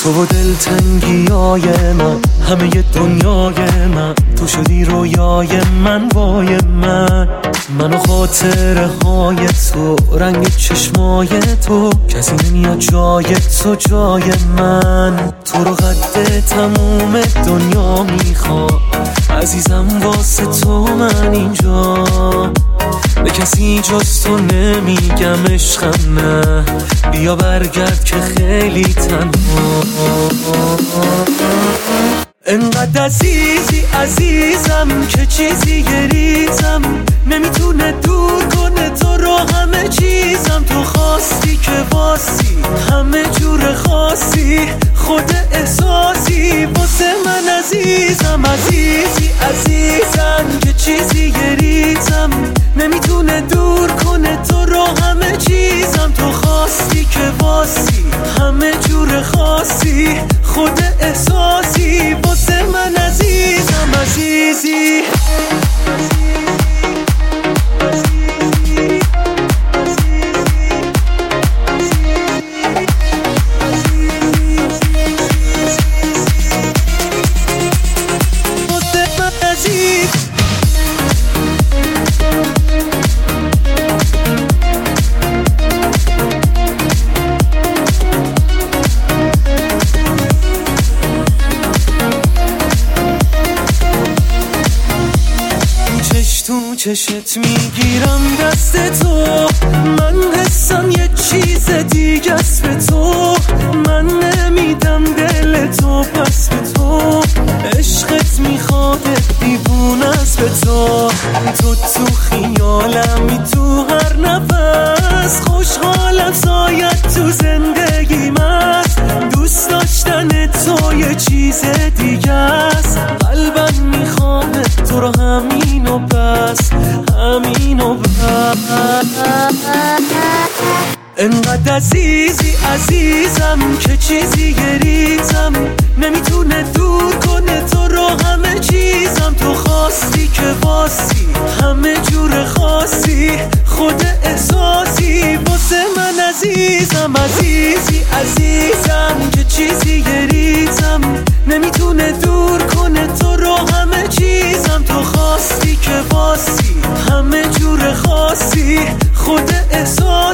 تو و دلتنگیای من، همه دنیای من، تو شدی رویای من، وای من و خاطره های تو، رنگ چشمای تو، کسی نمیاد جای تو جای من. تو رو قد تموم دنیا میخوام عزیزم، واسه تو من اینجا، به کسی جز تو نمیگم عشقم نه، بیا برگرد که خیلی تنها. انقدر عزیزی عزیزم که چیزی گریزم نمیتونه دور کنه تو رو، همه چیزم تو خواستی که باسی، همه جور خاصی، خود احساسی واسه من عزیزم. عزیزی عزیزم که چیزی گریزم نمیتونه دور کنه تو رو، همه چیزم تو خواستی که باسی، همه جور خاصی، خود احساسی واسه من عزیزم. عزیزی چشت میگیرم دست تو، من حسم یه چیز دیگه است به تو، من نمیدم دل تو پس به تو، عشقت میخواد دیوونه است به تو، تو خیالمی تو هر نفس، خوشحالم سایت تو زندگیم است، دوست داشتن تو یه چیز دیگه است، قلبم میخواد تو رو همین و بس، همین و بس. انقدر عزیزی عزیزم که چیزی گریزم نمیتونه دور کنه تو رو، همه چیزم تو خواستی که باسی، همه جور خاصی، خود احساسی واسه من عزیزم. عزیزی عزیزم که چیزی گریزم نمیتونه دور کنه تو رو، همه چیزم تو خواستی که باسی، همه جور خاصی، خود احساسی